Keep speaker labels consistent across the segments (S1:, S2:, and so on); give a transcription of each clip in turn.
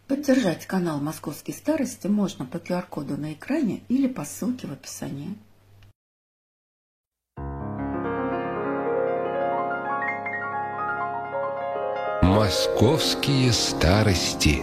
S1: Поддержать канал «Московские старости» можно по QR-коду на экране или по ссылке в описании.
S2: «Московские старости».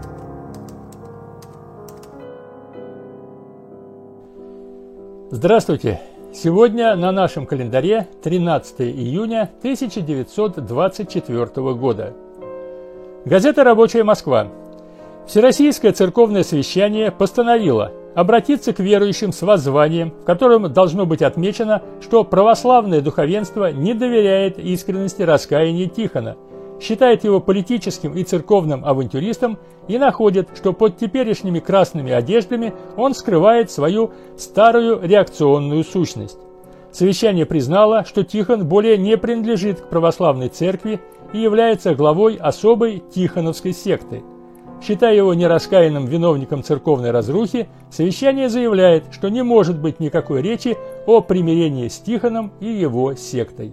S3: Здравствуйте! Сегодня на нашем календаре 13 июня 1924 года. Газета «Рабочая Москва». Всероссийское церковное совещание постановило обратиться к верующим с воззванием, в котором должно быть отмечено, что православное духовенство не доверяет искренности раскаяния Тихона, считает его политическим и церковным авантюристом и находит, что под теперешними красными одеждами он скрывает свою старую реакционную сущность. Совещание признало, что Тихон более не принадлежит к православной церкви и является главой особой тихоновской секты. Считая его нераскаянным виновником церковной разрухи, совещание заявляет, что не может быть никакой речи о примирении с Тихоном и его сектой.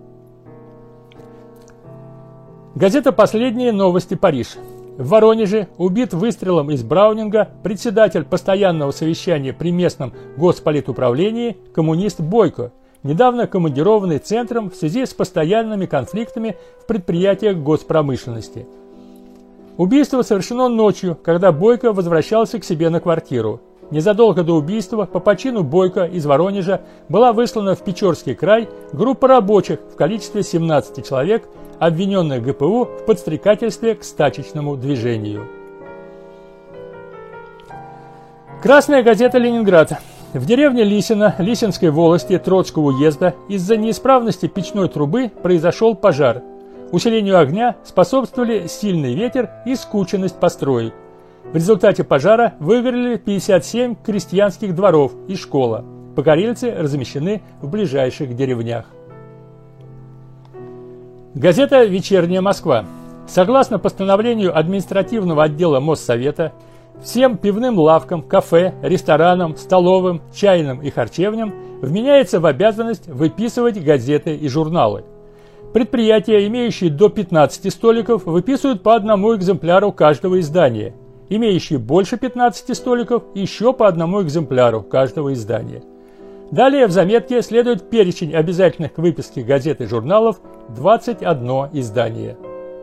S3: Газета «Последние новости. Париж». В Воронеже убит выстрелом из Браунинга председатель постоянного совещания при местном госполитуправлении коммунист Бойко, недавно командированный центром в связи с постоянными конфликтами в предприятиях госпромышленности. Убийство совершено ночью, когда Бойко возвращался к себе на квартиру. Незадолго до убийства по почину Бойко из Воронежа была выслана в Печорский край группа рабочих в количестве 17 человек, обвиненных ГПУ в подстрекательстве к стачечному движению. Красная газета «Ленинград». В деревне Лисино Лисинской волости Троцкого уезда из-за неисправности печной трубы произошел пожар. Усилению огня способствовали сильный ветер и скученность построек. В результате пожара выгорели 57 крестьянских дворов и школа. Погорельцы размещены в ближайших деревнях. Газета «Вечерняя Москва». Согласно постановлению административного отдела Моссовета, всем пивным лавкам, кафе, ресторанам, столовым, чайным и харчевням вменяется в обязанность выписывать газеты и журналы. Предприятия, имеющие до 15 столиков, выписывают по одному экземпляру каждого издания. Имеющие больше 15 столиков – еще по одному экземпляру каждого издания. Далее в заметке следует перечень обязательных к выписке газет и журналов – 21 издание.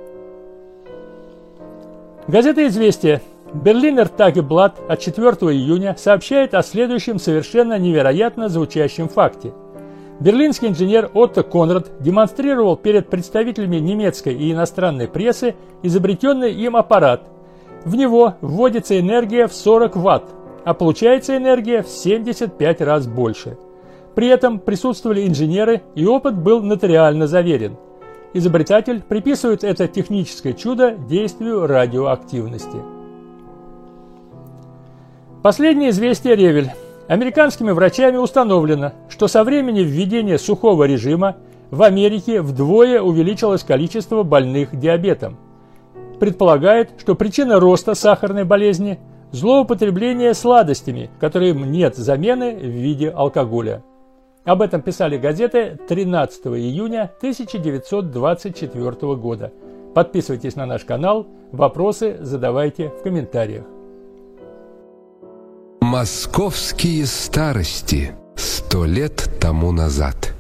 S3: Газета «Известия». Берлинер Тагеблат от 4 июня сообщает о следующем совершенно невероятно звучащем факте. Берлинский инженер Отто Конрад демонстрировал перед представителями немецкой и иностранной прессы изобретенный им аппарат. В него вводится энергия в 40 Вт, а получается энергия в 75 раз больше. При этом присутствовали инженеры, и опыт был нотариально заверен. Изобретатель приписывает это техническое чудо действию радиоактивности. Последнее известие «Ревель». Американскими врачами установлено, что со времени введения сухого режима в Америке вдвое увеличилось количество больных диабетом. Предполагает, что причина роста сахарной болезни – злоупотребление сладостями, которым нет замены в виде алкоголя. Об этом писали газеты 13 июня 1924 года. Подписывайтесь на наш канал, вопросы задавайте в комментариях.
S2: «Московские старости» 100 лет тому назад.